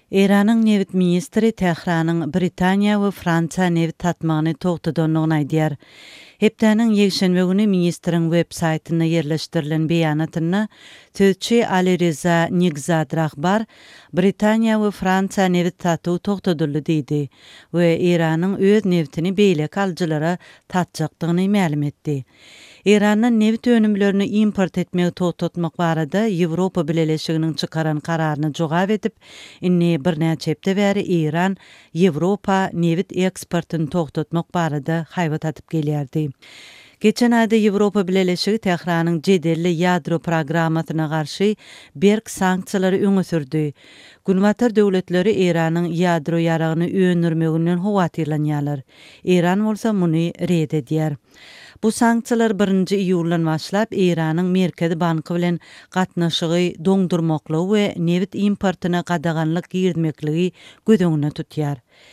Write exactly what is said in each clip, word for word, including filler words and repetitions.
Iranyň Newit ministri Tehranyň Britaniýa we Fransiýa newit tatmagyny togtadygyny aýdýar. Hepdeniň ýekşenbe güni ministriň web saýtyna ýerleşdirilen beýanatyna tözçi Ali Reza Nigzad rahbar Britaniýa we Fransiýa newit tatuw togtadyldy diýdi we Iranyň öz newitini beýlek aljylara tatjakdygyny ma'lum etdi. Iranyň newit önümlerini import etmegi togtatmak barada Ýewropa Birleşiginiň çykaran kararyny jogap edip, inni bir näçe hepde bäri Iran Ýewropa newit eksportyny togtatmak barada haýbat atyp gelýärdi. Geçen ayda Ýewropa Birleşigi Tehranyň jedelli ýadro programasyna garşy berk sanksiýalary öňe sürdi. Günwatar döwletleri Iranyň ýadro ýaragyny öňürmeginden howatyrlanýarlar. Iran bolsa muny red edýär. Bu sanksiýalar birinji iýuldan başlap Iranyň Merkezi Banky bilen gatnaşygy doňdurmaklygy we newit importyna gadaganlyk girdmekligi göz tutýar.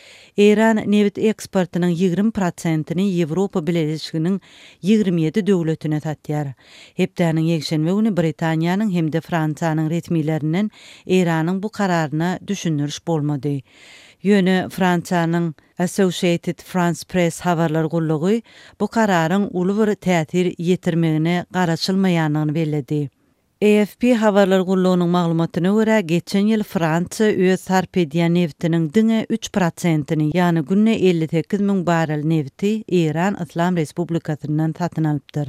Iran newit eksportynyň ýygrimi prosentini Ýewropa Birleşiginiň ýygrimi ýedi döwletine satýar. Hepdeniň ýekşenbe güni Britaniýanyň hemde Fransiýanyň resmiýlerinden Iranyň bu kararyna düşündiriş bolmady. Ýöne Fransiýanyň Associated France Press habarlar gullugy bu kararyň uly bir täsir ýetirmegine garaşylmaýanyny bellädi. A F P habarlar gullugynyň maglumatyna görä, geçen ýyl Fransiýa öz sarp edýän neftiniň diňe üç prosentini, ýani günne elli sekiz miň barrel nefti Iran Islam Respublikasyndan satyn alypdyr.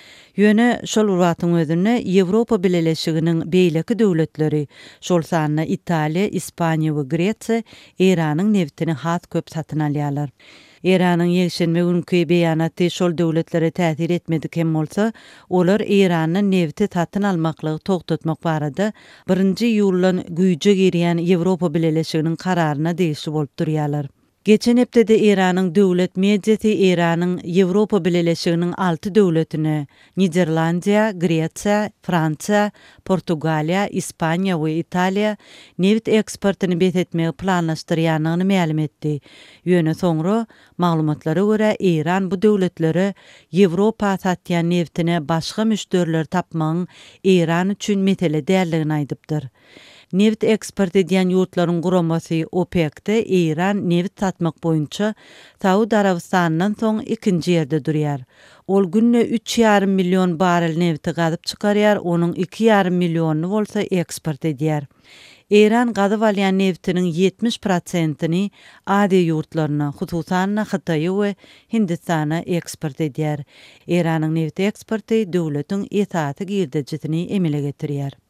Ýöne şol wagtyň özünde Ýewropa Birleşiginiň beýleki döwletleri, şol sanyna Italiýa, Ispaniýa we Gretsiýa Iranyň neftini has köp satyn alýarlar. Iranyň ýekşenbe günkü beýanaty şol döwletlere täsir etmedik hem bolsa, olar Iranyň nefti satyn almaklygy togtatmak barada birinji ýuldan güýje girýän Ýewropa Birleşiginiň kararyna degişli bolup durýarlar. Geçen hepde Iranyň döwlet mediasy Iranyň Ýewropa Birleşiginiň alty döwletine Niderlandiýa, Gretsiýa, Fransiýa, Portugaliýa, Ispaniýa we Italiýa newit eksportyny betetmegi planlaşdyrýanyny ma'lum etdi. Ýöne soňra maglumatlara görä Iran bu döwletlere Ýewropa satýan neftine başga müşteriler tapmagyň Iran üçin metele däldigini aýdypdyr. Newit eksport edýän ýurtlaryň guramasy OPEC-de Iran newit satmak boýunça Saudi Arabistanyň soň ikinji ýerde durýar. Ol günne üç ýarym million barrel newti gazyp çykarýar, onuň iki ýarym millionyny bolsa eksport edýär. Iran gazyp alýan neftiniň ýetmiş prosentini ady ýurtlaryna, hususan Hytaýa we Hindistana eksport edýär. Iranyň newit eksporty döwletiň esaty girdejitini emele getirýär.